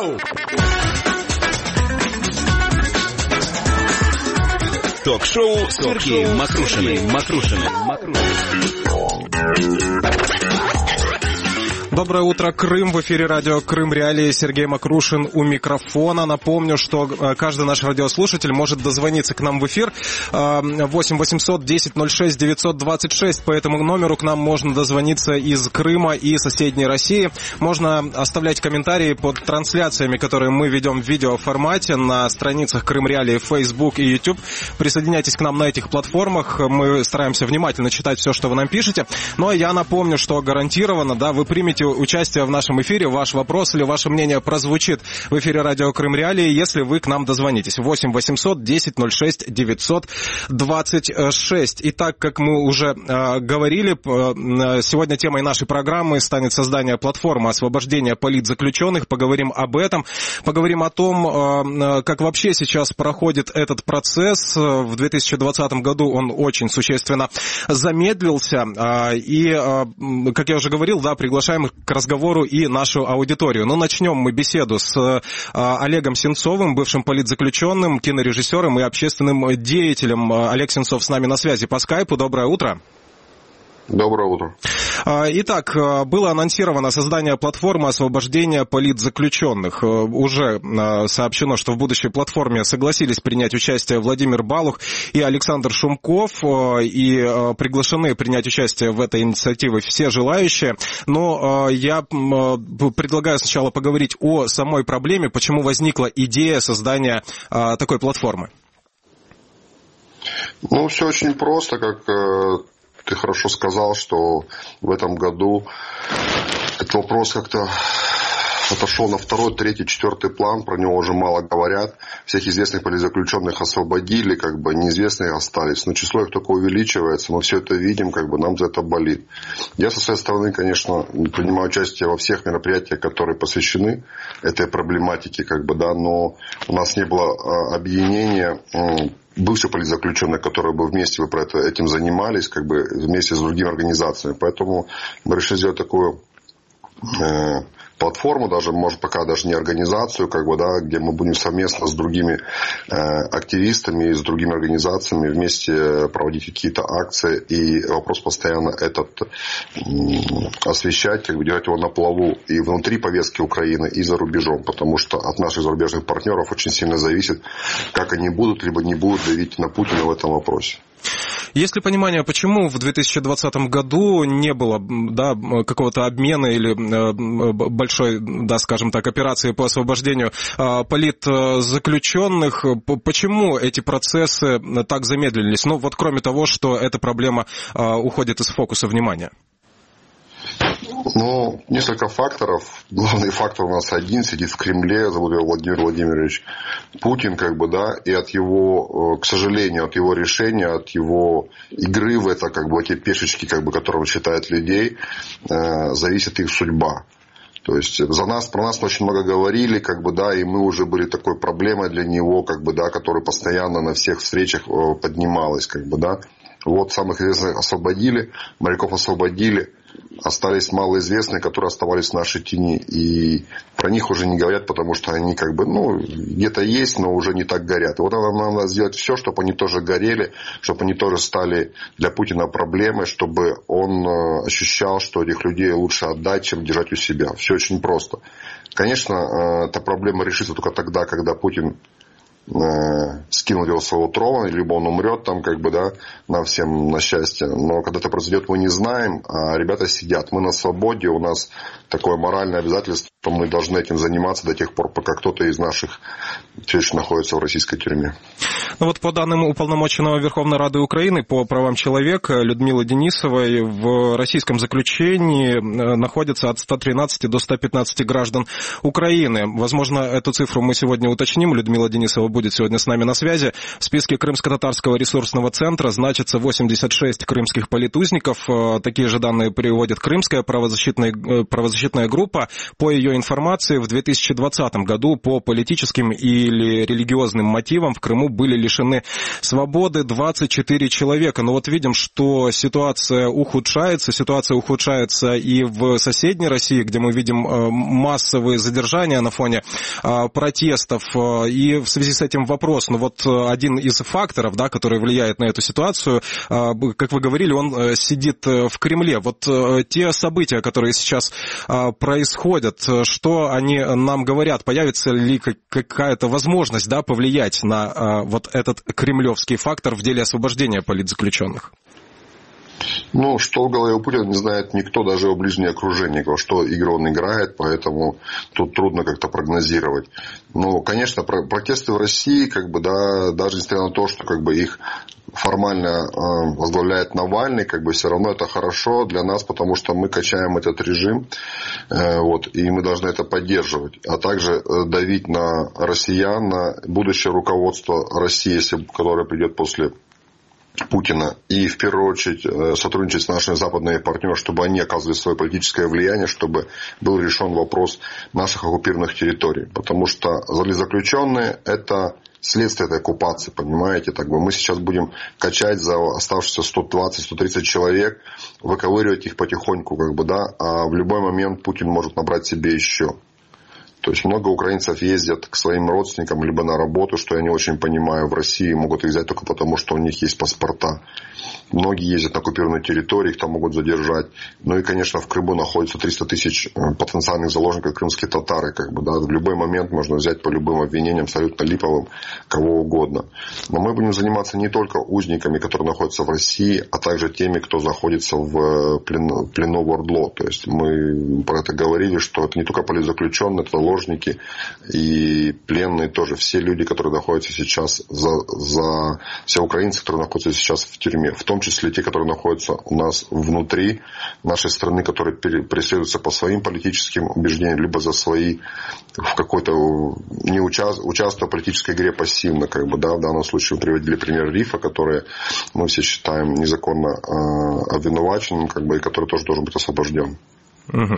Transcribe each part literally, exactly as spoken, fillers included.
Ток-шоу! Ток-шоу с Сергеем Мокрушиным. Мокрушиным. Доброе утро, Крым. В эфире радио «Крым Реалии». Сергей Мокрушин у микрофона. Напомню, что каждый наш радиослушатель может дозвониться к нам в эфир. восемь восемьсот десять ноль шесть девятьсот двадцать шесть. По этому номеру к нам можно дозвониться из Крыма и соседней России. Можно оставлять комментарии под трансляциями, которые мы ведем в видеоформате на страницах «Крым Реалии» в Facebook и YouTube. Присоединяйтесь к нам на этих платформах. Мы стараемся внимательно читать все, что вы нам пишете. Ну а я напомню, что гарантированно, да, вы примете участие в нашем эфире, ваш вопрос или ваше мнение прозвучит в эфире радио «Крым Реалии», если вы к нам дозвонитесь. восемь восемьсот десять ноль шесть девятьсот двадцать шесть. Итак, как мы уже э, говорили, э, сегодня темой нашей программы станет создание платформы освобождения политзаключенных. Поговорим об этом. Поговорим о том, э, как вообще сейчас проходит этот процесс. В две тысячи двадцатом году он очень существенно замедлился. Э, и, э, как я уже говорил, да, приглашаем к разговору и нашу аудиторию. Но начнем мы беседу с э, Олегом Сенцовым, бывшим политзаключенным, кинорежиссером и общественным деятелем. Олег Сенцов с нами на связи по скайпу. Доброе утро. Доброе утро. Итак, было анонсировано создание платформы освобождения политзаключенных. Уже сообщено, что в будущей платформе согласились принять участие Владимир Балух и Александр Шумков, и приглашены принять участие в этой инициативе все желающие. Но я предлагаю сначала поговорить о самой проблеме, почему возникла идея создания такой платформы. Ну, все очень просто, как ты хорошо сказал, что в этом году этот вопрос как-то отошел на второй, третий, четвертый план, про него уже мало говорят. Всех известных политзаключенных освободили, как бы неизвестные остались. Но число их только увеличивается, мы все это видим, как бы нам за это болит. Я со своей стороны, конечно, принимаю участие во всех мероприятиях, которые посвящены этой проблематике, как бы, да, но у нас не было объединения бывших политзаключенных, которые бы вместе бы про это, этим занимались, как бы вместе с другими организациями. Поэтому мы решили сделать такую э, платформу, даже, может, пока даже не организацию, как бы, да, где мы будем совместно с другими э, активистами, с другими организациями вместе проводить какие-то акции. И вопрос постоянно этот э, освещать, как бы держать его на плаву и внутри повестки Украины, и за рубежом. Потому что от наших зарубежных партнеров очень сильно зависит, как они будут, либо не будут давить на Путина в этом вопросе. Есть ли понимание, почему в две тысячи двадцатом году не было, да, какого-то обмена или большой, да, скажем так, операции по освобождению политзаключенных? Почему эти процессы так замедлились? Ну, вот кроме того, что эта проблема уходит из фокуса внимания. Ну, несколько факторов. Главный фактор у нас один, сидит в Кремле, зовут его Владимир Владимирович Путин, как бы, да, и от его, к сожалению, от его решения, от его игры в это, как бы, эти пешечки, как бы, которые он считает людей, э, зависит их судьба. То есть за нас, про нас очень много говорили, как бы, да, и мы уже были такой проблемой для него, как бы, да, которая постоянно на всех встречах поднималась, как бы, да. Вот самых известных освободили, моряков освободили, остались малоизвестные, которые оставались в нашей тени. И про них уже не говорят, потому что они как бы, ну, где-то есть, но уже не так горят. И вот нам надо сделать все, чтобы они тоже горели, чтобы они тоже стали для Путина проблемой, чтобы он ощущал, что этих людей лучше отдать, чем держать у себя. Все очень просто. Конечно, эта проблема решится только тогда, когда Путин скинул его своего трона, либо он умрет там, как бы, да, нам всем на счастье. Но когда это произойдет, мы не знаем, а ребята сидят. Мы на свободе, у нас такое моральное обязательство, мы должны этим заниматься до тех пор, пока кто-то из наших все еще находится в российской тюрьме. Ну вот по данным уполномоченного Верховной Рады Украины по правам человека Людмилы Денисовой, в российском заключении находится от ста тринадцати до ста пятнадцати граждан Украины. Возможно, эту цифру мы сегодня уточним. Людмила Денисова будет сегодня с нами на связи. В списке Крымско-Татарского ресурсного центра значится восемьдесят шесть крымских политузников. Такие же данные приводит Крымская правозащитная, правозащитная группа. По ее небольшой информации. В две тысячи двадцатом году по политическим или религиозным мотивам в Крыму были лишены свободы двадцать четыре человека. Но вот видим, что ситуация ухудшается. Ситуация ухудшается и в соседней России, где мы видим массовые задержания на фоне протестов. И в связи с этим вопрос, ну вот один из факторов, да, который влияет на эту ситуацию, как вы говорили, он сидит в Кремле. Вот те события, которые сейчас происходят, что они нам говорят? Появится ли какая-то возможность, да, повлиять на вот этот кремлевский фактор в деле освобождения политзаключенных? Ну, что в голове у Путина не знает никто, даже его ближнее окружение, что игру он играет, поэтому тут трудно как-то прогнозировать. Ну, конечно, протесты в России, как бы, да, даже несмотря на то, что как бы их формально э, возглавляет Навальный, как бы все равно это хорошо для нас, потому что мы качаем этот режим, э, вот, и мы должны это поддерживать, а также э, давить на россиян, на будущее руководство России, если, которое придет после Путина, и в первую очередь сотрудничать с нашими западными партнерами, чтобы они оказывали свое политическое влияние, чтобы был решен вопрос наших оккупированных территорий. Потому что заключенные – это следствие этой оккупации, понимаете? Так бы мы сейчас будем качать за оставшиеся сто двадцать - сто тридцать человек, выковыривать их потихоньку, как бы, да, а в любой момент Путин может набрать себе еще. То есть много украинцев ездят к своим родственникам либо на работу, что я не очень понимаю, в России могут их взять только потому, что у них есть паспорта. Многие ездят на оккупированные территории, их там могут задержать. Ну и, конечно, в Крыму находится триста тысяч потенциальных заложников, крымские татары. Как бы, да, в любой момент можно взять по любым обвинениям, абсолютно липовым, кого угодно. Но мы будем заниматься не только узниками, которые находятся в России, а также теми, кто находится в плену, плену в Ордло. То есть мы про это говорили, что это не только политзаключенные, это заложники и пленные тоже. Все люди, которые находятся сейчас, за, за все украинцы, которые находятся сейчас в тюрьме. В том числе те, которые находятся у нас внутри нашей страны, которые преследуются по своим политическим убеждениям, либо за свои в какой-то не участ, участвуя в политической игре пассивно. Как бы, да, в данном случае мы приводили пример Рифа, который мы все считаем незаконно э, обвинуваченным, как бы, и который тоже должен быть освобожден. Угу.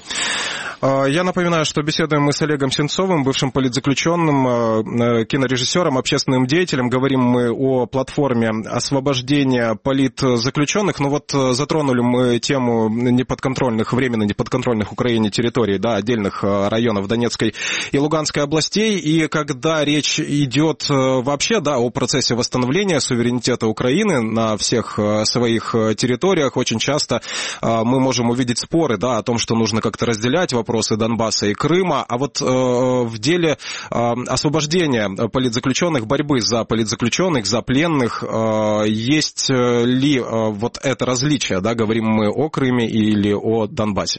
Я напоминаю, что беседуем мы с Олегом Сенцовым, бывшим политзаключенным, кинорежиссером, общественным деятелем. Говорим мы о платформе освобождения политзаключенных. Ну вот затронули мы тему неподконтрольных, временно неподконтрольных Украине территорий, да, отдельных районов Донецкой и Луганской областей. И когда речь идет вообще, да, о процессе восстановления суверенитета Украины на всех своих территориях, очень часто мы можем увидеть споры, да, о том, что нужно как-то разделять вопросы Донбасса и Крыма. А вот э, в деле э, освобождения политзаключенных, борьбы за политзаключенных, за пленных, э, есть ли э, вот это различие, да, говорим мы о Крыме или о Донбассе?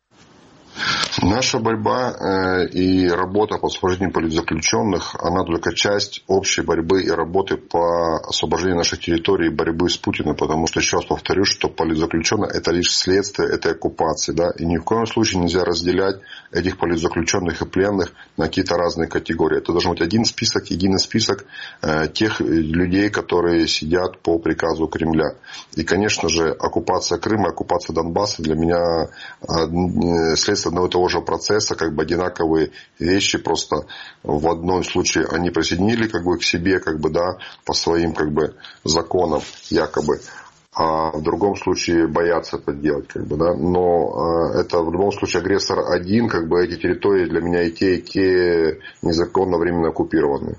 Наша борьба э, и работа по освобождению политзаключенных, она только часть общей борьбы и работы по освобождению наших территорий и борьбы с Путиным, потому что, еще раз повторю, что политзаключенные – это лишь следствие этой оккупации, да, и ни в коем случае нельзя разделять этих политзаключенных и пленных на какие-то разные категории. Это должен быть один список, единый список э, тех людей, которые сидят по приказу Кремля. И, конечно же, оккупация Крыма, оккупация Донбасса для меня э, следствие одного и того же процесса, как бы одинаковые вещи, просто в одном случае они присоединили как бы к себе, как бы, да, по своим как бы законам якобы, а в другом случае боятся это делать, как бы, да, но э, это в любом случае агрессор один, как бы эти территории для меня и те, и те незаконно временно оккупированные.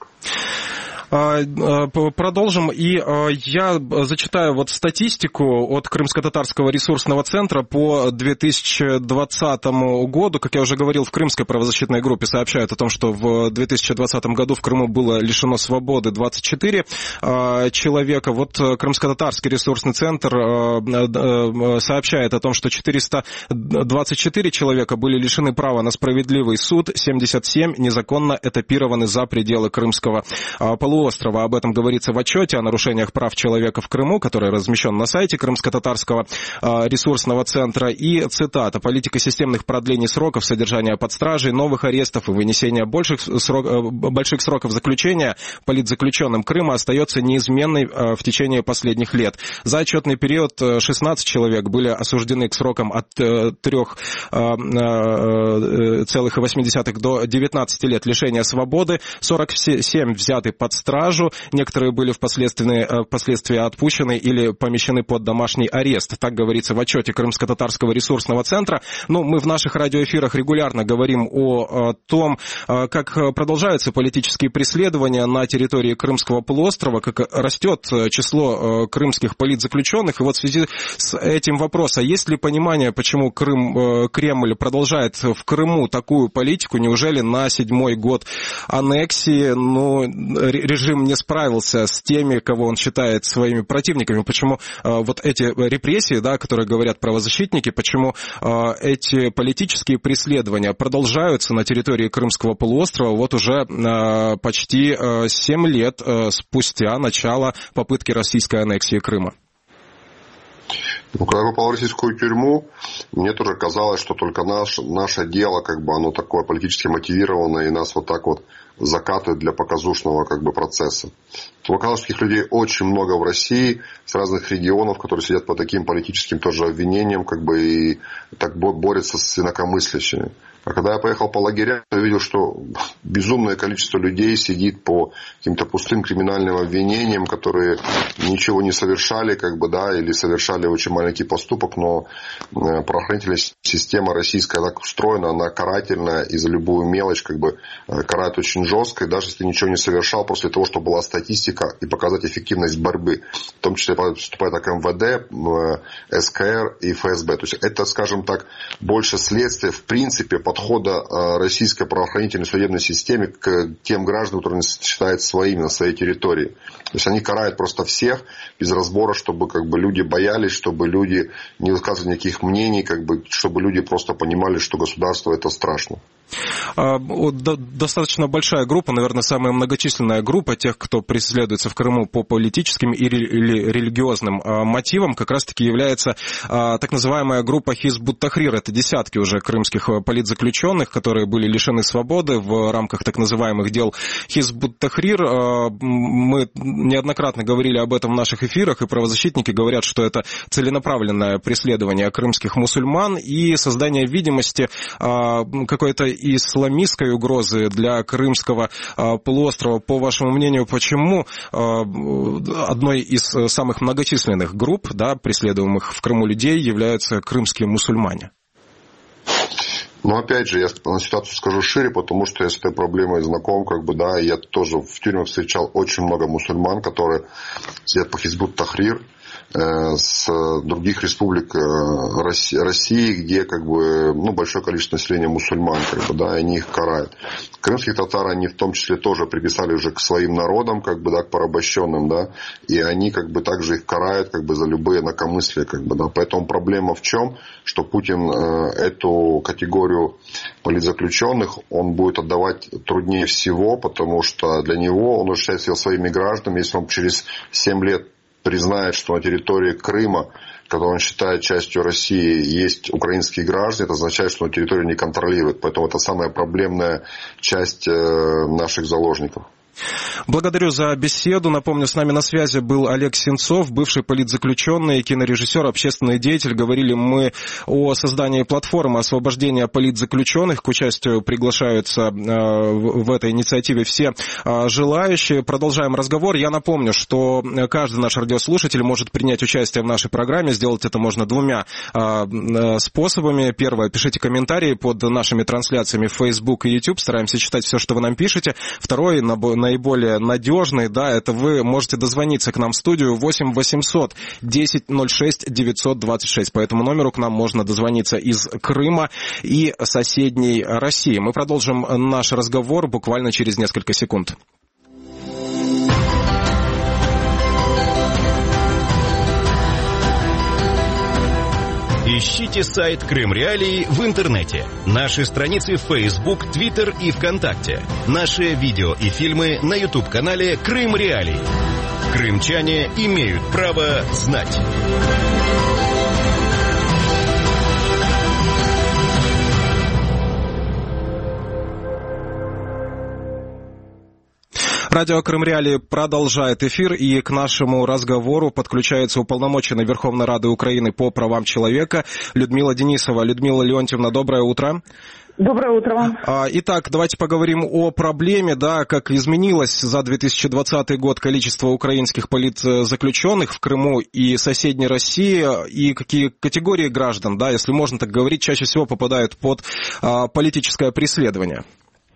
Продолжим. И я зачитаю вот статистику от Крымско-татарского ресурсного центра по две тысячи двадцатому году. Как я уже говорил, в Крымской правозащитной группе сообщают о том, что в две тысячи двадцатом году в Крыму было лишено свободы двадцать четыре человека. Вот Крымско-татарский ресурсный центр сообщает о том, что четыреста двадцать четыре человека были лишены права на справедливый суд, семьдесят семь незаконно этапированы за пределы Крымского полуострова. полуострова. Об этом говорится в отчете о нарушениях прав человека в Крыму, который размещен на сайте Крымско-Татарского ресурсного центра. И цитата: «Политика системных продлений сроков содержания под стражей, новых арестов и вынесения больших, срок, больших сроков заключения политзаключенным Крыма остается неизменной в течение последних лет. За отчетный период шестнадцать человек были осуждены к срокам от трёх целых восемь десятых до девятнадцати лет лишения свободы, сорок семь взяты под стражу, некоторые были впоследствии, впоследствии отпущены или помещены под домашний арест». Так говорится в отчете Крымско-Татарского ресурсного центра. Ну, мы в наших радиоэфирах регулярно говорим о том, как продолжаются политические преследования на территории Крымского полуострова, как растет число крымских политзаключенных. И вот в связи с этим вопрос: а есть ли понимание, почему Крым, Кремль продолжает в Крыму такую политику? Неужели на седьмой год аннексии ну, режим не справился с теми, кого он считает своими противниками? Почему вот эти репрессии, да, которые говорят правозащитники, почему эти политические преследования продолжаются на территории Крымского полуострова вот уже почти семь лет спустя начала попытки российской аннексии Крыма? Ну, когда я попал в российскую тюрьму, мне тоже казалось, что только наш, наше дело, как бы, оно такое политически мотивированное, и нас вот так вот закатывают для показушного, как бы, процесса. То оказалось, что таких людей очень много в России, с разных регионов, которые сидят по таким политическим тоже обвинениям, как бы, и так борются с инакомыслящими. А когда я поехал по лагерям, я увидел, что безумное количество людей сидит по каким-то пустым криминальным обвинениям, которые ничего не совершали, как бы, да, или совершали очень маленький поступок, но правоохранительная система российская так устроена, она карательная, и за любую мелочь, как бы, карает очень жестко, и даже если ничего не совершал, после того, что была статистика и показать эффективность борьбы, в том числе вступает как эм вэ дэ, эс ка эр и эф эс бэ. То есть это, скажем так, больше следствие, в принципе, подхода российской правоохранительной судебной системе к тем гражданам, которые считают своими на своей территории. То есть они карают просто всех без разбора, чтобы, как бы, люди боялись, чтобы люди не высказывали никаких мнений, как бы, чтобы люди просто понимали, что государство это страшно. Достаточно большая группа, наверное, самая многочисленная группа тех, кто преследуется в Крыму по политическим или религиозным мотивам, как раз-таки является так называемая группа Хизб-ут-Тахрир. Это десятки уже крымских политзаключенных, которые были лишены свободы в рамках так называемых дел Хизб-ут-Тахрир. Мы неоднократно говорили об этом в наших эфирах, и правозащитники говорят, что это целенаправленное преследование крымских мусульман и создание видимости какой-то исламистской угрозы для Крымского полуострова. По вашему мнению, почему одной из самых многочисленных групп, да, преследуемых в Крыму людей являются крымские мусульмане? Но опять же, я на ситуацию скажу шире, потому что я с этой проблемой знаком, как бы, да, я тоже в тюрьмах встречал очень много мусульман, которые сидят по Хизб-ут-Тахрир, с других республик России, где, как бы, ну, большое количество населения мусульман, как бы, да, и они их карают. Крымских татар они в том числе тоже приписали уже к своим народам, как бы, да, к порабощенным, да, и они, как бы, также их карают, как бы, за любые инакомыслия, как бы, да. Поэтому проблема в чем? Что Путин эту категорию политзаключенных он будет отдавать труднее всего, потому что для него он уже считает себя своими гражданами. Если он через семь лет признает, что на территории Крыма, которую он считает частью России, есть украинские граждане, это означает, что он территорию не контролирует. Поэтому это самая проблемная часть наших заложников. Благодарю за беседу. Напомню, с нами на связи был Олег Сенцов, бывший политзаключенный, кинорежиссер, общественный деятель. Говорили мы о создании платформы освобождения политзаключенных. К участию приглашаются в этой инициативе все желающие. Продолжаем разговор. Я напомню, что каждый наш радиослушатель может принять участие в нашей программе. Сделать это можно двумя способами. Первое, пишите комментарии под нашими трансляциями в Facebook и YouTube. Стараемся читать все, что вы нам пишете. Второе, наиболее надежный, да, это вы можете дозвониться к нам в студию восемь восемьсот десять ноль шесть девятьсот двадцать шесть. По этому номеру к нам можно дозвониться из Крыма и соседней России. Мы продолжим наш разговор буквально через несколько секунд. Ищите сайт Крым Реалии в интернете. Наши страницы в Facebook, Twitter и ВКонтакте. Наши видео и фильмы на YouTube-канале Крым Реалии. Крымчане имеют право знать. Радио Крым Реалии продолжает эфир, и к нашему разговору подключается уполномоченный Верховной Рады Украины по правам человека Людмила Денисова. Людмила Леонтьевна, доброе утро. Доброе утро вам. Итак, давайте поговорим о проблеме, да, как изменилось за две тысячи двадцатый год количество украинских политзаключенных в Крыму и соседней России, и какие категории граждан, да, если можно так говорить, чаще всего попадают под а, политическое преследование.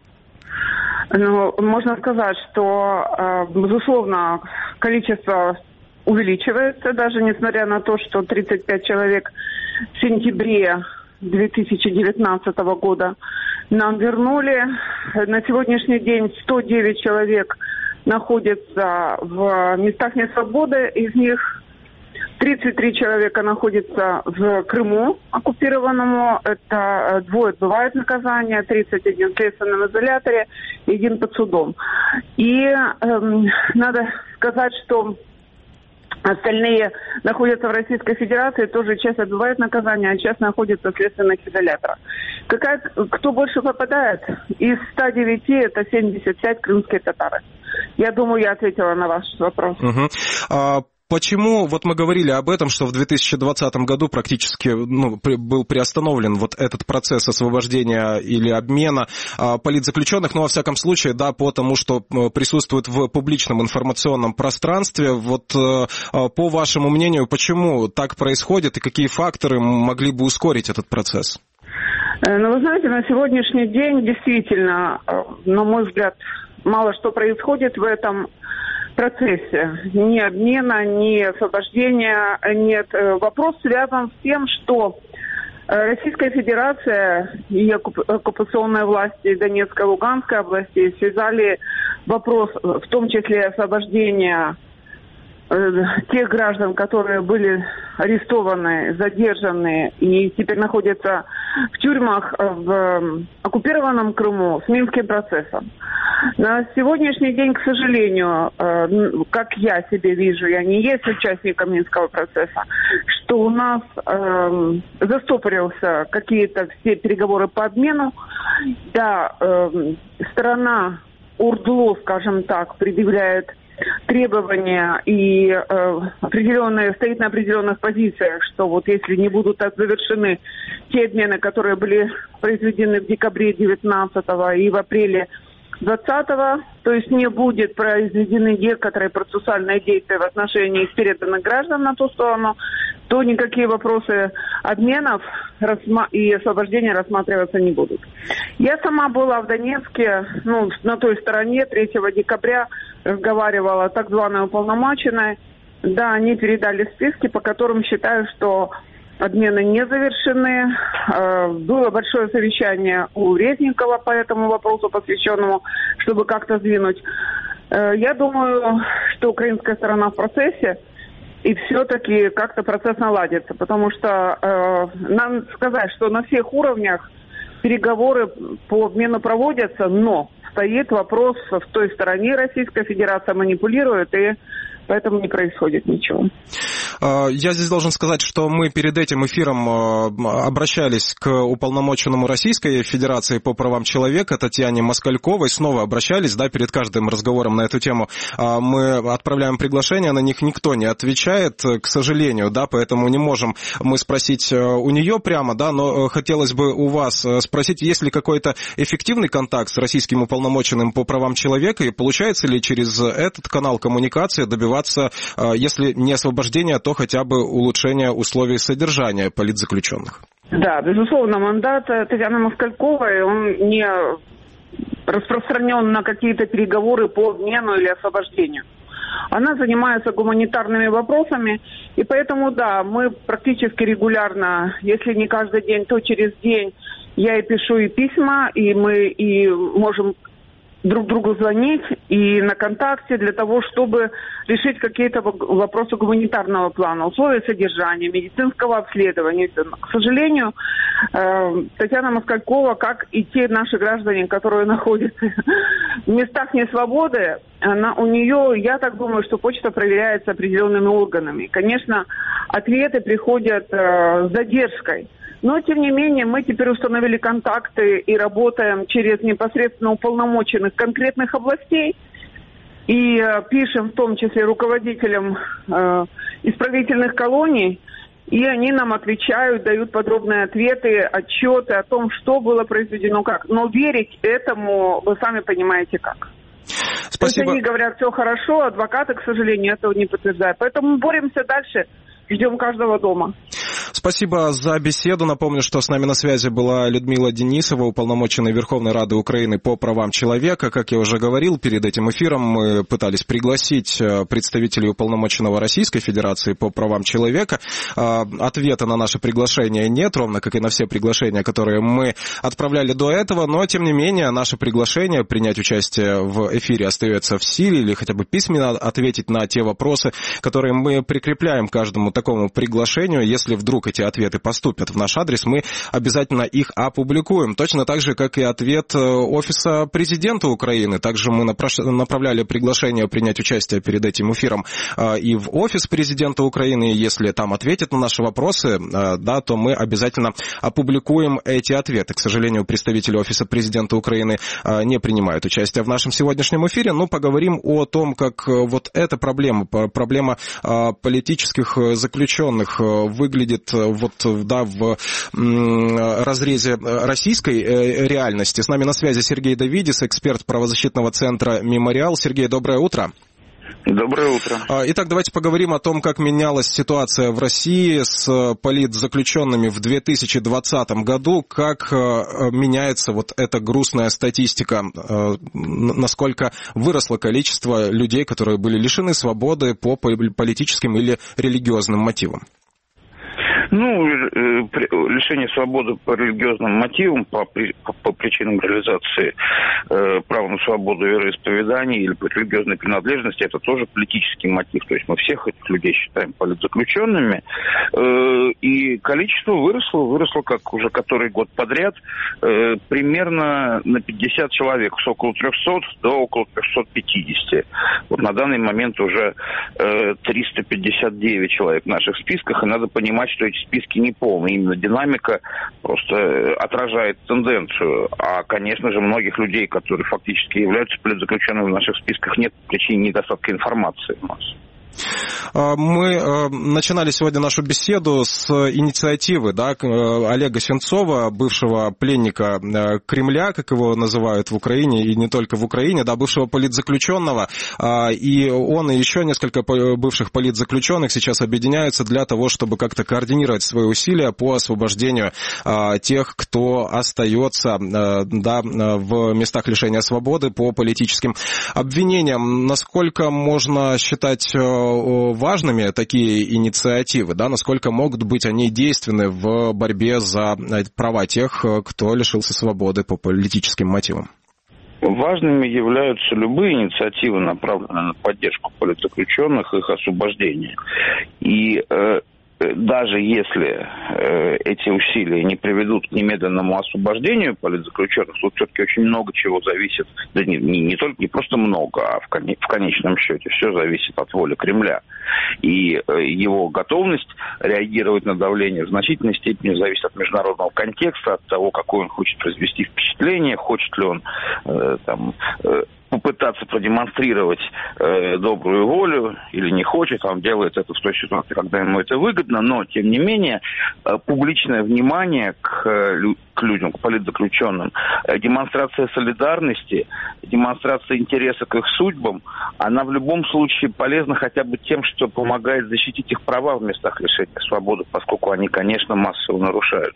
Ну, можно сказать, что, безусловно, количество увеличивается, даже несмотря на то, что тридцать пять человек в сентябре две тысячи девятнадцатого года нам вернули. На сегодняшний день сто девять человек находятся в местах несвободы, из них тридцать три человека находятся в Крыму оккупированному, это двое отбывают наказание, тридцать один в следственном изоляторе, один под судом. И эм, надо сказать, что остальные находятся в Российской Федерации, тоже часть отбывает наказание, а часть находится в следственных изоляторах. Какая, кто больше попадает? Из ста девяти это семьдесят пять крымские татары. Я думаю, я ответила на ваш вопрос. Угу. А... Почему, вот мы говорили об этом, что в две тысячи двадцатом году практически ну, при, был приостановлен вот этот процесс освобождения или обмена а, политзаключенных, но во всяком случае, да, по тому, что присутствует в публичном информационном пространстве. Вот а, по вашему мнению, почему так происходит и какие факторы могли бы ускорить этот процесс? Ну, вы знаете, на сегодняшний день действительно, на мой взгляд, мало что происходит в этом процессе. Ни обмена, ни освобождения нет. Вопрос связан с тем, что Российская Федерация и оккупационные власти Донецкой и Луганской области связали вопрос, в том числе освобождения тех граждан, которые были арестованы, задержаны и теперь находятся в тюрьмах в оккупированном Крыму с Минским процессом. На сегодняшний день, к сожалению, как я себе вижу, я не есть участником Минского процесса, что у нас э, застопорился какие-то все переговоры по обмену. Да, э, сторона УРДЛО, скажем так, предъявляет требования и э, определенные, стоит на определенных позициях, что вот если не будут завершены те обмены, которые были произведены в декабре девятнадцатого и в апреле двадцатого, то есть не будет произведены некоторые процессуальные действия в отношении переданных граждан на ту сторону, то никакие вопросы обменов и освобождения рассматриваться не будут. Я сама была в Донецке, ну, на той стороне, третьего декабря, разговаривала так званой уполномоченной. Да, они передали списки, по которым считаю, что обмены не завершены. Было большое совещание у Резникова по этому вопросу, посвященному, чтобы как-то сдвинуть. Я думаю, что украинская сторона в процессе, и все-таки как-то процесс наладится. Потому что, надо сказать, что на всех уровнях переговоры по обмену проводятся, но стоит вопрос в той стороне, Российская Федерация манипулирует, и поэтому не происходит ничего. Я здесь должен сказать, что мы перед этим эфиром обращались к уполномоченному Российской Федерации по правам человека Татьяне Москальковой, снова обращались, да, перед каждым разговором на эту тему. Мы отправляем приглашения, на них никто не отвечает, к сожалению, да, поэтому не можем мы спросить у нее прямо, да, но хотелось бы у вас спросить, есть ли какой-то эффективный контакт с российским уполномоченным по правам человека, и получается ли через этот канал коммуникации добиваться, если не освобождения, то хотя бы улучшение условий содержания политзаключенных? Да, безусловно, мандат Татьяны Москальковой, он не распространен на какие-то переговоры по обмену или освобождению. Она занимается гуманитарными вопросами, и поэтому, да, мы практически регулярно, если не каждый день, то через день я и пишу и письма, и мы и можем друг другу звонить и на контакте для того, чтобы решить какие-то вопросы гуманитарного плана, условия содержания, медицинского обследования. К сожалению, Татьяна Москалькова, как и те наши граждане, которые находятся в местах несвободы, она, у нее, я так думаю, что почта проверяется определенными органами. Конечно, ответы приходят с задержкой. Но, тем не менее, мы теперь установили контакты и работаем через непосредственно уполномоченных конкретных областей. И э, пишем в том числе руководителям э, исправительных колоний. И они нам отвечают, дают подробные ответы, отчеты о том, что было произведено, как. Но верить этому вы сами понимаете как. Спасибо. То есть они говорят, все хорошо, адвокаты, к сожалению, этого не подтверждают. Поэтому мы боремся дальше, ждем каждого дома. Спасибо за беседу. Напомню, что с нами на связи была Людмила Денисова, уполномоченная Верховной Рады Украины по правам человека. Как я уже говорил, перед этим эфиром мы пытались пригласить представителей уполномоченного Российской Федерации по правам человека. Ответа на наше приглашение нет, ровно как и на все приглашения, которые мы отправляли до этого. Но, тем не менее, наше приглашение принять участие в эфире остается в силе или хотя бы письменно ответить на те вопросы, которые мы прикрепляем к каждому такому приглашению. Если вдруг эти ответы поступят в наш адрес, мы обязательно их опубликуем. Точно так же, как и ответ Офиса президента Украины. Также мы направляли приглашение принять участие перед этим эфиром и в Офис президента Украины. Если там ответят на наши вопросы, да, то мы обязательно опубликуем эти ответы. К сожалению, представители Офиса президента Украины не принимают участие в нашем сегодняшнем эфире. Но поговорим о том, как вот эта проблема, проблема политических заключенных выглядит вот, да, в разрезе российской реальности. С нами на связи Сергей Давидис, эксперт правозащитного центра «Мемориал». Сергей, доброе утро. Доброе утро. Итак, давайте поговорим о том, как менялась ситуация в России с политзаключенными в две тысячи двадцатом году, как меняется вот эта грустная статистика, насколько выросло количество людей, которые были лишены свободы по политическим или религиозным мотивам. Ну, лишение свободы по религиозным мотивам, по, по, по причинам реализации э, права на свободу вероисповедания или по религиозной принадлежности, это тоже политический мотив. То есть мы всех этих людей считаем политзаключенными. Э, и количество выросло, выросло как уже который год подряд, э, примерно на пятьдесят человек, с около трехсот до около трехсот пятидесяти. Вот на данный момент уже э, триста пятьдесят девять человек в наших списках, и надо понимать, что эти списки не полные. Именно динамика просто отражает тенденцию. А, конечно же, многих людей, которые фактически являются политзаключенными в наших списках, нет по причине недостатка информации у нас. Мы начинали сегодня нашу беседу с инициативы, да, Олега Сенцова, бывшего пленника Кремля, как его называют в Украине, и не только в Украине, да, бывшего политзаключенного. И он и еще несколько бывших политзаключенных сейчас объединяются для того, чтобы как-то координировать свои усилия по освобождению тех, кто остается, да, в местах лишения свободы по политическим обвинениям. Насколько можно считать важными такие инициативы, да, насколько могут быть они действенны в борьбе за права тех, кто лишился свободы по политическим мотивам? Важными являются любые инициативы, направленные на поддержку политзаключенных и их освобождения. И э, даже если э, эти усилия не приведут к немедленному освобождению политзаключенных, тут все-таки очень много чего зависит, да не, не, не только, не просто много, а в, коне, в конечном счете все зависит от воли Кремля. И э, его готовность реагировать на давление в значительной степени зависит от международного контекста, от того, какое он хочет произвести впечатление, хочет ли он э, там... Э, попытаться продемонстрировать э, добрую волю или не хочет, он делает это в той ситуации, когда ему это выгодно, но, тем не менее, э, публичное внимание к, э, к людям, к политзаключенным, э, демонстрация солидарности, демонстрация интереса к их судьбам, она в любом случае полезна хотя бы тем, что помогает защитить их права в местах лишения свободы, поскольку они, конечно, массово нарушаются.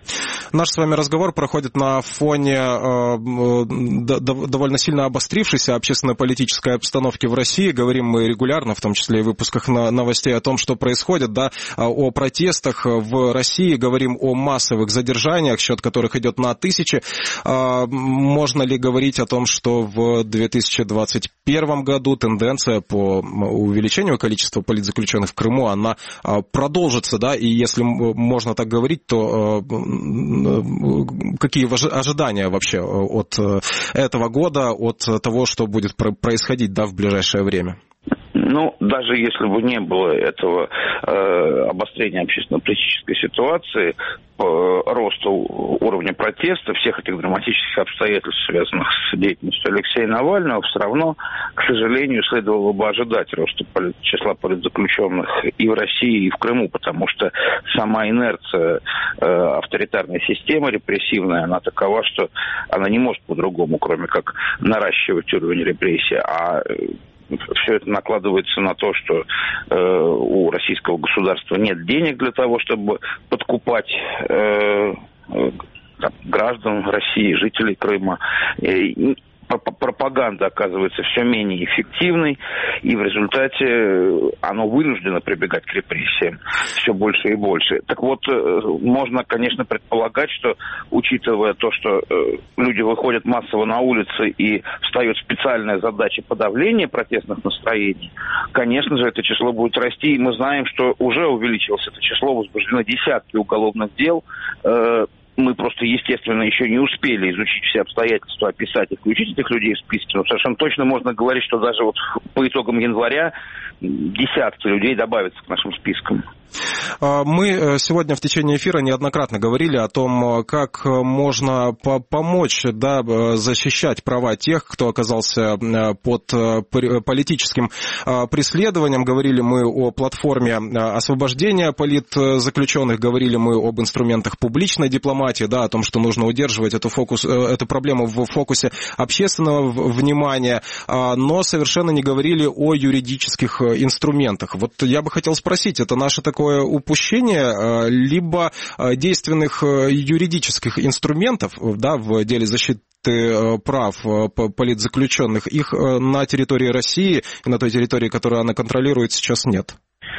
Наш с вами разговор проходит на фоне э, довольно сильно обострившейся общественно-политической обстановки в России. Говорим мы регулярно, в том числе и в выпусках новостей, о том, что происходит, да, о протестах в России. Говорим о массовых задержаниях, счет которых идет на тысячи. Э, можно ли говорить о том, что в две тысячи двадцать первом году тенденция по увеличению количества политзаключенных в Крыму, она э, продолжится, да, и если можно так говорить, то э, какие ожидания вообще от этого года, от того, что будет происходить, да, в ближайшее время? Ну, даже если бы не было этого э, обострения общественно-политической ситуации, э, роста уровня протеста, всех этих драматических обстоятельств, связанных с деятельностью Алексея Навального, все равно, к сожалению, следовало бы ожидать роста полит- числа политзаключенных и в России, и в Крыму, потому что сама инерция э, авторитарной системы репрессивная, она такова, что она не может по-другому, кроме как наращивать уровень репрессий, а все это накладывается на то, что э, у российского государства нет денег для того, чтобы подкупать э, э, граждан России, жителей Крыма. И пропаганда оказывается все менее эффективной, и в результате оно вынуждено прибегать к репрессиям все больше и больше. Так вот, можно, конечно, предполагать, что, учитывая то, что люди выходят массово на улицы и встает специальная задача подавления протестных настроений, конечно же, это число будет расти, и мы знаем, что уже увеличилось это число, возбуждено десятки уголовных дел. Мы просто, естественно, еще не успели изучить все обстоятельства, описать и включить этих людей в списки. Но совершенно точно можно говорить, что даже вот по итогам января десятки людей добавятся к нашим спискам. Мы сегодня в течение эфира неоднократно говорили о том, как можно помочь, да, защищать права тех, кто оказался под политическим преследованием. Говорили мы о платформе освобождения политзаключенных, говорили мы об инструментах публичной дипломатии, да, о том, что нужно удерживать эту, фокус, эту проблему в фокусе общественного внимания, но совершенно не говорили о юридических инструментах. Вот я бы хотел спросить, это наше такое упущение, либо действенных юридических инструментов, да, в деле защиты прав политзаключенных, их на территории России и на той территории, которую она контролирует, сейчас нет?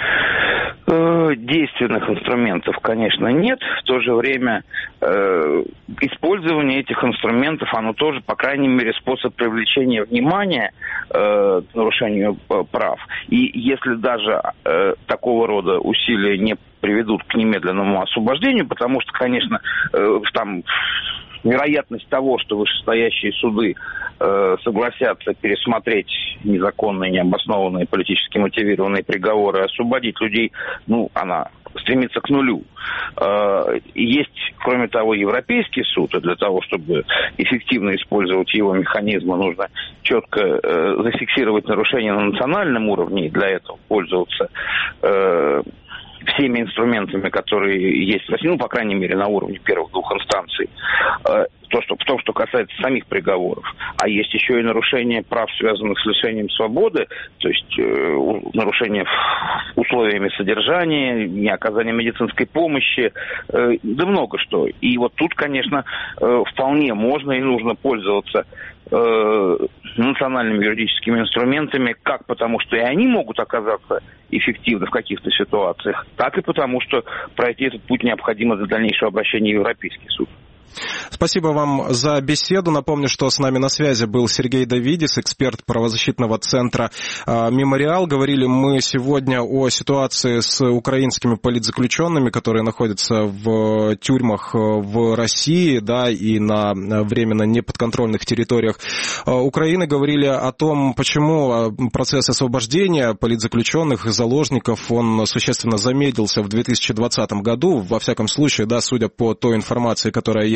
Действенных инструментов, конечно, нет. В то же время э, использование этих инструментов, оно тоже, по крайней мере, способ привлечения внимания э, к нарушению э, прав. И если даже э, такого рода усилия не приведут к немедленному освобождению, потому что, конечно, э, там вероятность того, что вышестоящие суды э, согласятся пересмотреть незаконные, необоснованные, политически мотивированные приговоры и освободить людей, ну, она стремится к нулю. Э, есть, кроме того, Европейский суд, и для того, чтобы эффективно использовать его механизмы, нужно четко э, зафиксировать нарушения на национальном уровне, и для этого пользоваться э, всеми инструментами, которые есть в России, ну, по крайней мере, на уровне первых двух инстанций, то, что, в том, что касается самих приговоров. А есть еще и нарушения прав, связанных с лишением свободы, то есть э, нарушения условиями содержания, неоказания медицинской помощи, э, да много что. И вот тут, конечно, э, вполне можно и нужно пользоваться э, национальными юридическими инструментами, как потому что и они могут оказаться эффективны в каких-то ситуациях, так и потому что пройти этот путь необходимо для дальнейшего обращения в Европейский суд. Спасибо вам за беседу. Напомню, что с нами на связи был Сергей Давидис, эксперт правозащитного центра «Мемориал». Говорили мы сегодня о ситуации с украинскими политзаключенными, которые находятся в тюрьмах в России, да, и на временно неподконтрольных территориях Украины. Говорили о том, почему процесс освобождения политзаключенных и заложников, он существенно замедлился в две тысячи двадцатом году. Во всяком случае, да, судя по той информации, которая есть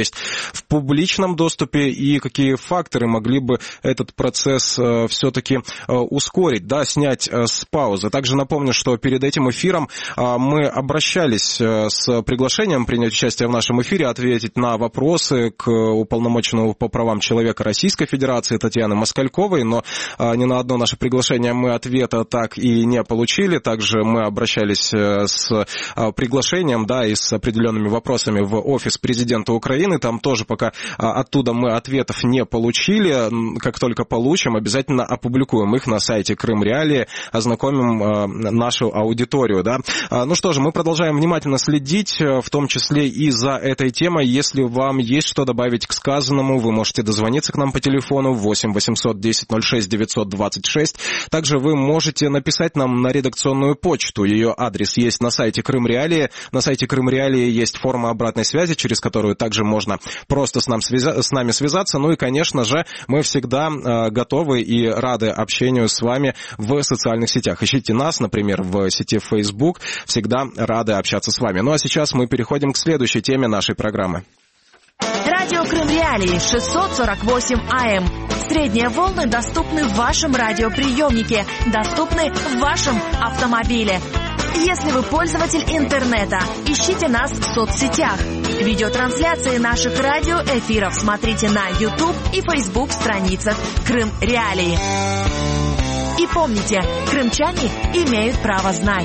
есть в публичном доступе, и какие факторы могли бы этот процесс все-таки ускорить, да, снять с паузы. Также напомню, что перед этим эфиром мы обращались с приглашением принять участие в нашем эфире, ответить на вопросы к уполномоченному по правам человека Российской Федерации Татьяне Москальковой, но ни на одно наше приглашение мы ответа так и не получили. Также мы обращались с приглашением, да, и с определенными вопросами в офис президента Украины. Там тоже пока оттуда мы ответов не получили. Как только получим, обязательно опубликуем их на сайте Крым Реалии, ознакомим нашу аудиторию, да. Ну что же, мы продолжаем внимательно следить, в том числе и за этой темой. Если вам есть что добавить к сказанному, вы можете дозвониться к нам по телефону восемь восемьсот десять ноль шесть девятьсот двадцать шесть. Также вы можете написать нам на редакционную почту. Ее адрес есть на сайте Крым Реалии. На сайте Крым Реалии есть форма обратной связи, через которую также можно просто с, нам связа- с нами связаться. Ну и, конечно же, мы всегда э, готовы и рады общению с вами в социальных сетях. Ищите нас, например, в сети Facebook. Всегда рады общаться с вами. Ну а сейчас мы переходим к следующей теме нашей программы. Радио Крым Реалии шестьсот сорок восемь АМ. Средние волны доступны в вашем радиоприемнике, доступны в вашем автомобиле. Если вы пользователь интернета, ищите нас в соцсетях. Видеотрансляции наших радиоэфиров смотрите на YouTube и Facebook страницах Крым Реалии. И помните, крымчане имеют право знать.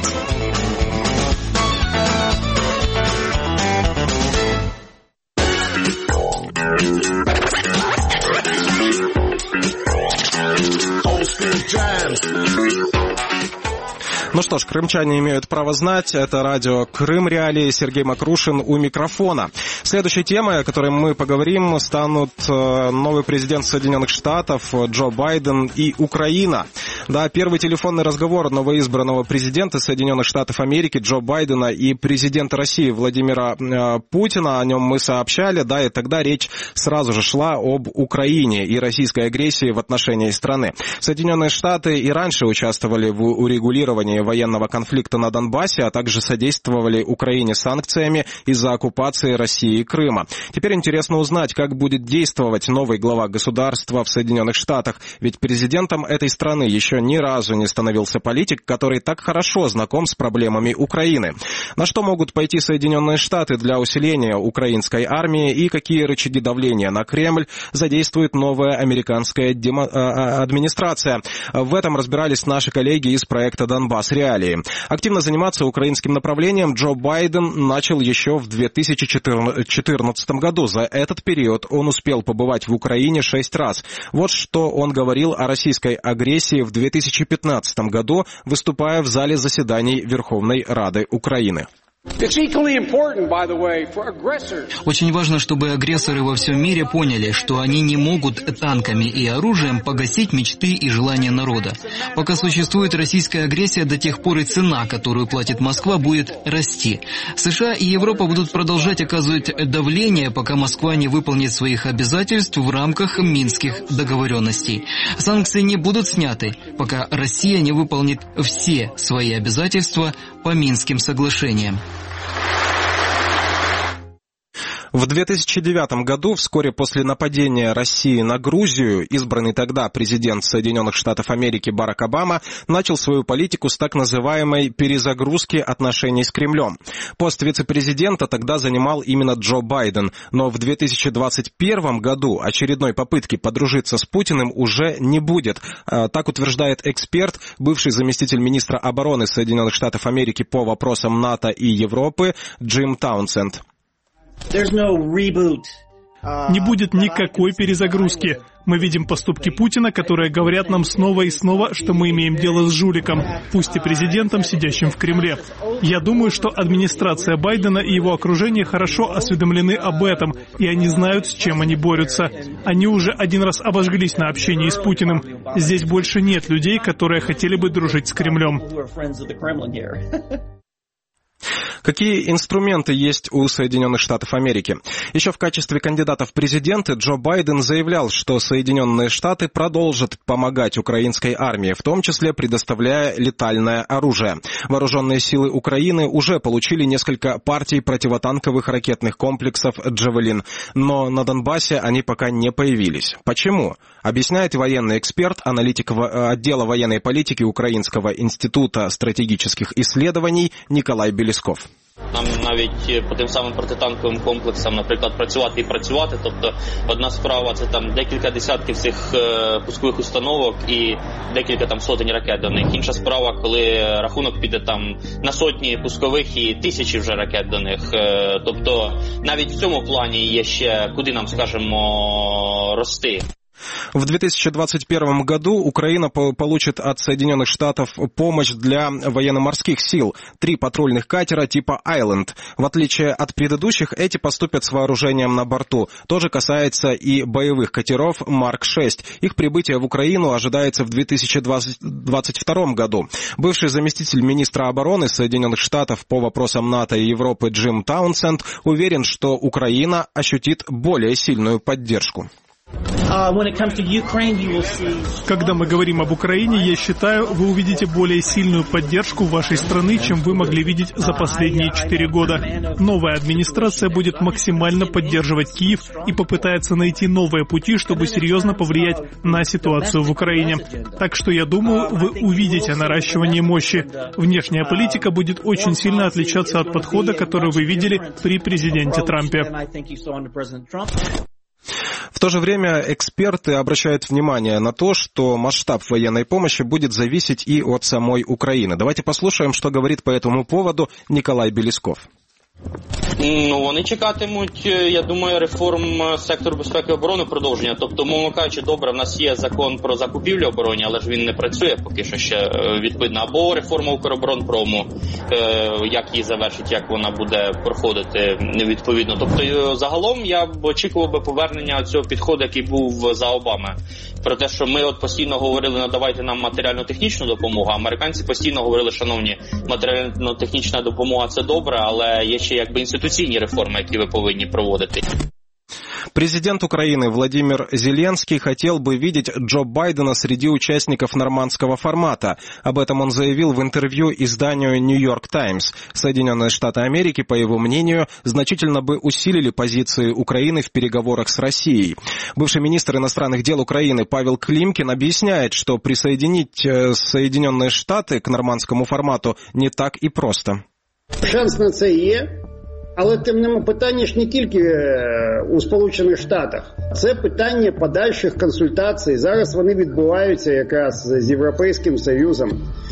Ну что ж, крымчане имеют право знать. Это радио Крым Реалии. Сергей Макрушин у микрофона. Следующей темой, о которой мы поговорим, станут новый президент Соединенных Штатов Джо Байден и Украина. Да, первый телефонный разговор новоизбранного президента Соединенных Штатов Америки Джо Байдена и президента России Владимира Путина, о нем мы сообщали, да, и тогда речь сразу же шла об Украине и российской агрессии в отношении страны. Соединенные Штаты и раньше участвовали в урегулировании военного конфликта на Донбассе, а также содействовали Украине санкциями из-за оккупации России и Крыма. Теперь интересно узнать, как будет действовать новый глава государства в Соединенных Штатах, ведь президентом этой страны еще ни разу не становился политик, который так хорошо знаком с проблемами Украины. На что могут пойти Соединенные Штаты для усиления украинской армии и какие рычаги давления на Кремль задействует новая американская демо... администрация. В этом разбирались наши коллеги из проекта «Донбасс Реалии». Активно заниматься украинским направлением Джо Байден начал еще в две тысячи четырнадцатом году. За этот период он успел побывать в Украине шесть раз. Вот что он говорил о российской агрессии в две тысячи пятнадцатом году, выступая в зале заседаний Верховной Рады Украины. Очень важно, чтобы агрессоры во всем мире поняли, что они не могут танками и оружием погасить мечты и желания народа. Пока существует российская агрессия, до тех пор и цена, которую платит Москва, будет расти. США и Европа будут продолжать оказывать давление, пока Москва не выполнит своих обязательств в рамках минских договоренностей. Санкции не будут сняты, пока Россия не выполнит все свои обязательства по Минским соглашениям. В две тысячи девятом году, вскоре после нападения России на Грузию, избранный тогда президент Соединенных Штатов Америки Барак Обама начал свою политику с так называемой перезагрузки отношений с Кремлем. Пост вице-президента тогда занимал именно Джо Байден, но в две тысячи двадцать первом году очередной попытки подружиться с Путиным уже не будет. Так утверждает эксперт, бывший заместитель министра обороны Соединенных Штатов Америки по вопросам НАТО и Европы Джим Таунсенд. Не будет никакой перезагрузки. Мы видим поступки Путина, которые говорят нам снова и снова, что мы имеем дело с жуликом, пусть и президентом, сидящим в Кремле. Я думаю, что администрация Байдена и его окружение хорошо осведомлены об этом, и они знают, с чем они борются. Они уже один раз обожглись на общении с Путиным. Здесь больше нет людей, которые хотели бы дружить с Кремлем. Какие инструменты есть у Соединенных Штатов Америки? Еще в качестве кандидата в президенты Джо Байден заявлял, что Соединенные Штаты продолжат помогать украинской армии, в том числе предоставляя летальное оружие. Вооруженные силы Украины уже получили несколько партий противотанковых ракетных комплексов «Джавелин», но на Донбассе они пока не появились. Почему? Объясняет военный эксперт, аналитик отдела военной политики Украинского института стратегических исследований Николай Белесков. Нам навіть по тим самим протитанковим комплексам, наприклад, працювати і працювати. Тобто одна справа – це там декілька десятків цих е, пускових установок і декілька там сотень ракет до них. Інша справа, коли рахунок піде там на сотні пускових і тисячі вже ракет до них. Е, тобто навіть в цьому плані є ще куди нам, скажемо, рости. В две тысячи двадцать первом году Украина получит от Соединенных Штатов помощь для военно-морских сил. Три патрульных катера типа «Айленд». В отличие от предыдущих, эти поступят с вооружением на борту. То же касается и боевых катеров Марк шесть. Их прибытие в Украину ожидается в две тысячи двадцать втором году. Бывший заместитель министра обороны Соединенных Штатов по вопросам НАТО и Европы Джим Таунсенд уверен, что Украина ощутит более сильную поддержку. Когда мы говорим об Украине, я считаю, вы увидите более сильную поддержку вашей страны, чем вы могли видеть за последние четыре года. Новая администрация будет максимально поддерживать Киев и попытается найти новые пути, чтобы серьезно повлиять на ситуацию в Украине. Так что я думаю, вы увидите наращивание мощи. Внешняя политика будет очень сильно отличаться от подхода, который вы видели при президенте Трампе. В то же время эксперты обращают внимание на то, что масштаб военной помощи будет зависеть и от самой Украины. Давайте послушаем, что говорит по этому поводу Николай Белесков. Ну, вони чекатимуть, я думаю, реформ сектору безпеки і оборони продовження. Тобто, мовно кажучи, добре, в нас є закон про закупівлю оборони, але ж він не працює поки що ще відповідно. Або реформа Укроборонпрому, як її завершить, як вона буде проходити відповідно. Тобто, загалом я б очікував би повернення цього підходу, який був за Обами. Про те, що ми от постійно говорили, надавайте нам матеріально-технічну допомогу, а американці постійно говорили, шановні, матеріально-технічна допомога – це добре, але є ще якби інституційні реформи, які ви повинні проводити. Президент Украины Владимир Зеленский хотел бы видеть Джо Байдена среди участников нормандского формата. Об этом он заявил в интервью изданию «Нью-Йорк Таймс». Соединенные Штаты Америки, по его мнению, значительно бы усилили позиции Украины в переговорах с Россией. Бывший министр иностранных дел Украины Павел Климкин объясняет, что присоединить Соединенные Штаты к нормандскому формату не так и просто. Шанс на це є. Але тим не менше питання ж не тільки у Сполучених Штатах. Це питання подальших консультацій. Зараз вони відбуваються якраз з Європейським Союзом.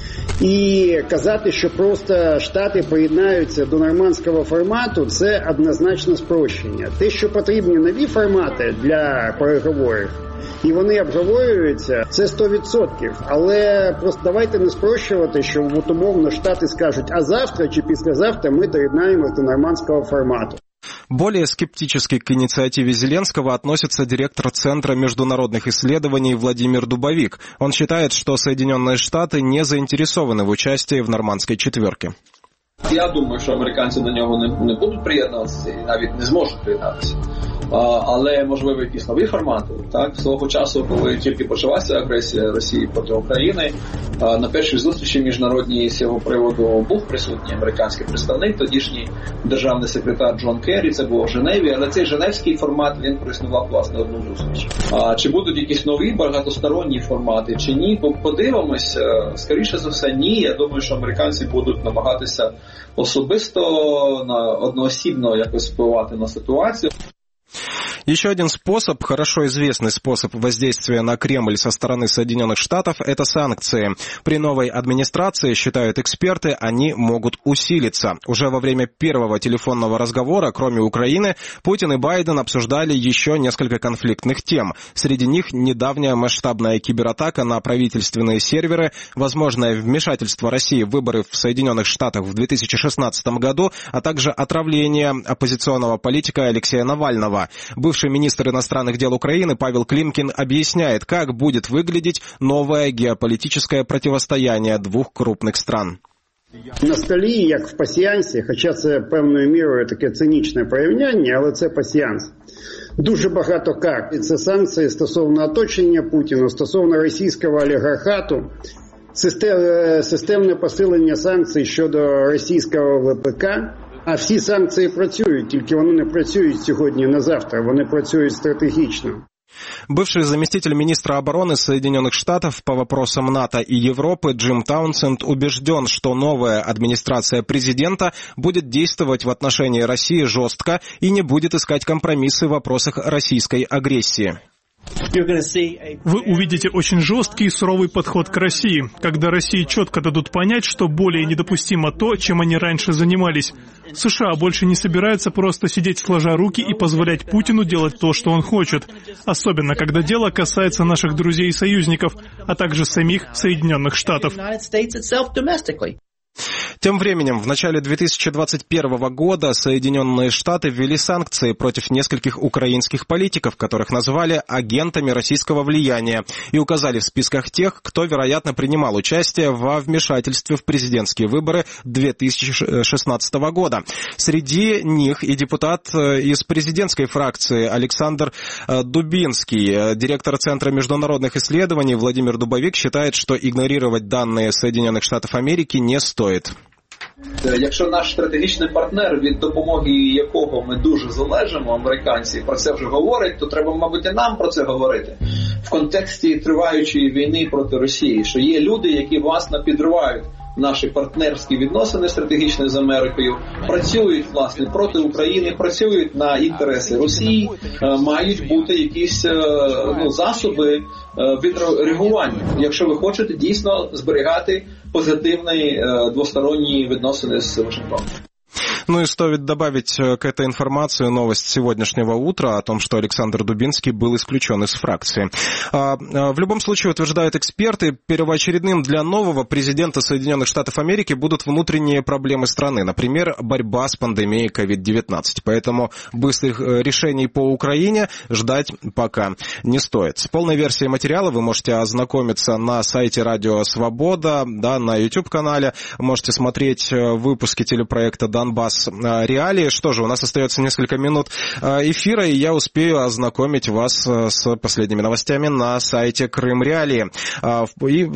І казати, що просто Штати приєднаються до нормандського формату, це однозначно спрощення. Те, що потрібні нові формати для переговорів, і вони обговорюються, це сто відсотків. Але просто давайте не спрощувати, що от умовно Штати скажуть, а завтра чи післязавтра ми доєднаємося до нормандського формату. Более скептически к инициативе Зеленского относится директор Центра международных исследований Владимир Дубовик. Он считает, что Соединенные Штаты не заинтересованы в участии в нормандской четверке. Я думаю, що американці до нього не, не будуть приєднуватися і навіть не зможуть приєднатися. А, але, можливо, якісь нові формати. Так? Свого часу, коли тільки почалася агресія Росії проти України, а, на першій зустрічі міжнародній з цього приводу був присутній американський представник, тодішній державний секретар Джон Керрі, це було в Женеві, але цей женевський формат, він проіснував, власне, одну зустріч. А чи будуть якісь нові багатосторонні формати, чи ні? Подивимось, скоріше за все, ні. Я думаю, що американці будуть намагатися особисто, одноосібно якось впливати на ситуацію. Еще один способ, хорошо известный способ воздействия на Кремль со стороны Соединенных Штатов – это санкции. При новой администрации, считают эксперты, они могут усилиться. Уже во время первого телефонного разговора, кроме Украины, Путин и Байден обсуждали еще несколько конфликтных тем. Среди них недавняя масштабная кибератака на правительственные серверы, возможное вмешательство России в выборы в Соединенных Штатах в две тысячи шестнадцатом году, а также отравление оппозиционного политика Алексея Навального. Бывший министр иностранных дел Украины Павел Климкин объясняет, как будет выглядеть новое геополитическое противостояние двух крупных стран. На столі, як в пасіянсі, хоча це певною мірою таке цинічне порівняння, але це пасіянс. Дуже багато карт. І це санкції стосовно оточення Путіна, стосовно російського олігархату, системне посилення санкцій щодо російського вэ пе ка. А всі санкції працюють, тільки вони не працюють сьогодні на завтра, вони працюють стратегічно. Бывший заместитель министра обороны Соединенных Штатов по вопросам НАТО и Европы Джим Таунсенд убежден, что новая администрация президента будет действовать в отношении России жестко и не будет искать компромиссы в вопросах российской агрессии. Вы увидите очень жесткий и суровый подход к России, когда России четко дадут понять, что более недопустимо то, чем они раньше занимались. США больше не собираются просто сидеть сложа руки и позволять Путину делать то, что он хочет, особенно когда дело касается наших друзей и союзников, а также самих Соединенных Штатов. Тем временем, в начале две тысячи двадцать первого года Соединенные Штаты ввели санкции против нескольких украинских политиков, которых назвали агентами российского влияния, и указали в списках тех, кто, вероятно, принимал участие во вмешательстве в президентские выборы две тысячи шестнадцатого года. Среди них и депутат из президентской фракции Александр Дубинский. Директор Центра международных исследований Владимир Дубовик считает, что игнорировать данные Соединенных Штатов Америки не стоит. Якщо наш стратегічний партнер, від допомоги якого ми дуже залежимо, американці, про це вже говорять, то треба, мабуть, і нам про це говорити. В контексті триваючої війни проти Росії, що є люди, які, власне, підривають наші партнерські відносини стратегічні з Америкою, працюють, власне, проти України, працюють на інтереси Росії, мають бути якісь ну, засоби відреагування, якщо ви хочете дійсно зберігати позитивні двосторонні відносини з Вашингтоном. Ну и стоит добавить к этой информации новость сегодняшнего утра о том, что Александр Дубинский был исключен из фракции. В любом случае, утверждают эксперты, первоочередным для нового президента Соединенных Штатов Америки будут внутренние проблемы страны, например, борьба с пандемией ковид девятнадцать. Поэтому быстрых решений по Украине ждать пока не стоит. С полной версией материала вы можете ознакомиться на сайте Радио Свобода, да, на YouTube-канале. Можете смотреть выпуски телепроекта «Донбасс Реалии». Что же, у нас остается несколько минут эфира, и я успею ознакомить вас с последними новостями на сайте Крым Реалии. И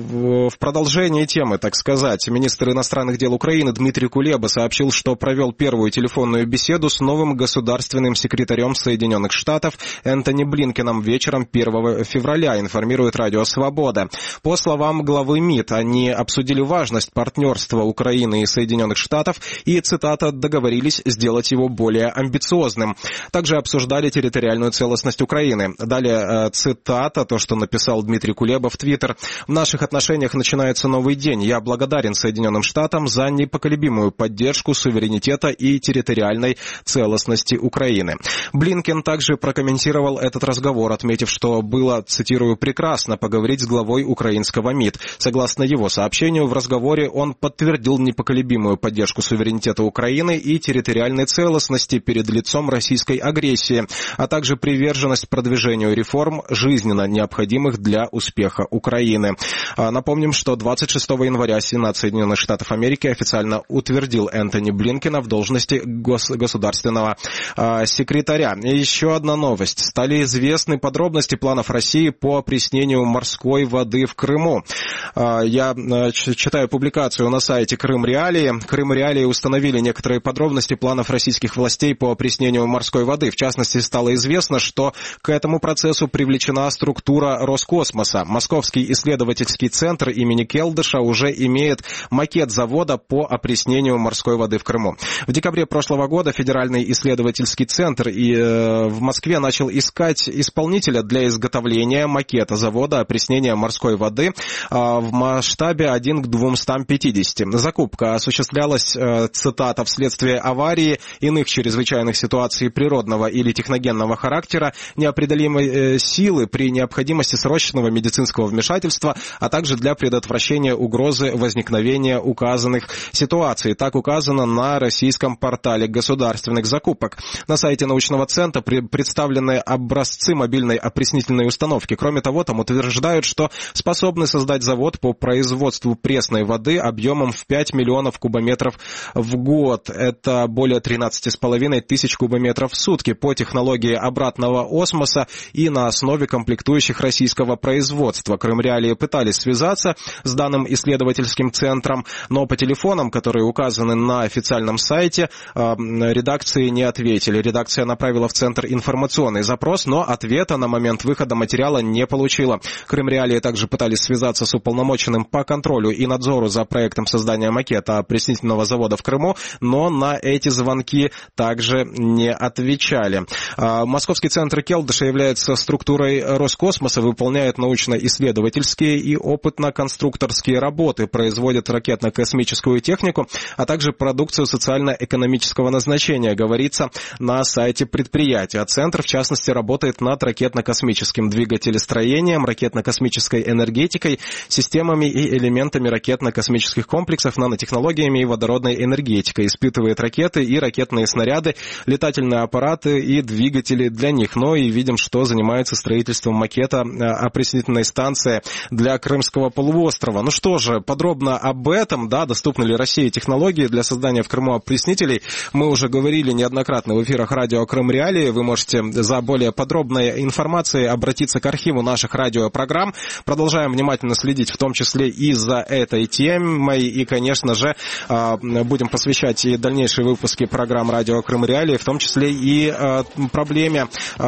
в продолжении темы, так сказать, министр иностранных дел Украины Дмитрий Кулеба сообщил, что провел первую телефонную беседу с новым государственным секретарем Соединенных Штатов Энтони Блинкеном вечером первого февраля, информирует Радио Свобода. По словам главы МИД, они обсудили важность партнерства Украины и Соединенных Штатов и, цитата, договорились сделать его более амбициозным. Также обсуждали территориальную целостность Украины. Далее цитата, то, что написал Дмитрий Кулеба в Твиттер. «В наших отношениях начинается новый день. Я благодарен Соединенным Штатам за непоколебимую поддержку суверенитета и территориальной целостности Украины». Блинкен также прокомментировал этот разговор, отметив, что было, цитирую, «прекрасно поговорить с главой украинского МИД». Согласно его сообщению, в разговоре он подтвердил непоколебимую поддержку суверенитета Украины и территориальной целостности перед лицом российской агрессии, а также приверженность продвижению реформ, жизненно необходимых для успеха Украины. Напомним, что двадцать шестого января Сенат Соединенных Штатов Америки официально утвердил Энтони Блинкена в должности гос- государственного э, секретаря. И еще одна новость. Стали известны подробности планов России по опреснению морской воды в Крыму. Э, я э, читаю публикацию на сайте Крым Реалии. Крым Реалии установили некоторые подробности планов российских властей по опреснению морской воды. В частности, стало известно, что к этому процессу привлечена структура Роскосмоса. Московский исследовательский центр имени Келдыша уже имеет макет завода по опреснению морской воды в Крыму. В декабре прошлого года Федеральный исследовательский центр и, э, в Москве начал искать исполнителя для изготовления макета завода опреснения морской воды э, в масштабе один к двумстам пятидесяти. Закупка осуществлялась, э, цитата, возврата вследствие аварии, иных чрезвычайных ситуаций природного или техногенного характера, неопределимой силы при необходимости срочного медицинского вмешательства, а также для предотвращения угрозы возникновения указанных ситуаций. Так указано на российском портале государственных закупок. На сайте научного центра представлены образцы мобильной опреснительной установки. Кроме того, там утверждают, что способны создать завод по производству пресной воды объемом в пять миллионов кубометров в год. Это более тринадцать с половиной тысяч кубометров в сутки по технологии обратного осмоса и на основе комплектующих российского производства. Крымреалии пытались связаться с данным исследовательским центром, но по телефонам, которые указаны на официальном сайте, редакции не ответили. Редакция направила в центр информационный запрос, но ответа на момент выхода материала не получила. Крымреалии также пытались связаться с уполномоченным по контролю и надзору за проектом создания макета опреснительного завода в Крыму, но на эти звонки также не отвечали. Московский центр Келдыша является структурой Роскосмоса, выполняет научно-исследовательские и опытно-конструкторские работы, производит ракетно-космическую технику, а также продукцию социально-экономического назначения, говорится на сайте предприятия. Центр, в частности, работает над ракетно-космическим двигателестроением, ракетно-космической энергетикой, системами и элементами ракетно-космических комплексов, нанотехнологиями и водородной энергетикой, испытывает ракеты и ракетные снаряды, летательные аппараты и двигатели для них. Но и видим, что занимается строительством макета опреснительной станции для Крымского полуострова. Ну что же, подробно об этом, да, доступны ли России технологии для создания в Крыму опреснителей, мы уже говорили неоднократно в эфирах радио Крым Реалии. Вы можете за более подробной информацией обратиться к архиву наших радиопрограмм. Продолжаем внимательно следить, в том числе и за этой темой, и, конечно же, будем посвящать и дальнейшие выпуски программ радио Крым Реалии, в том числе и проблеме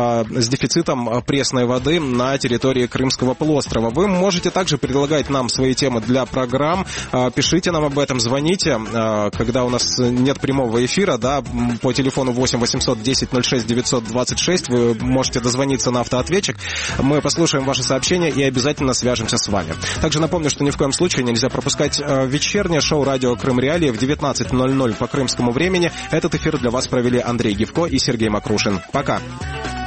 с дефицитом пресной воды на территории Крымского полуострова. Вы можете также предлагать нам свои темы для программ. Пишите нам об этом, звоните, когда у нас нет прямого эфира, да, по телефону восемь восемьсот десять ноль шесть девятьсот двадцать шесть. Вы можете дозвониться на автоответчик. Мы послушаем ваши сообщения и обязательно свяжемся с вами. Также напомню, что ни в коем случае нельзя пропускать вечернее шоу радио Крым Реалии в девятнадцать ноль ноль по крымскому времени. Этот эфир для вас провели Андрей Гивко и Сергей Макрушин. Пока.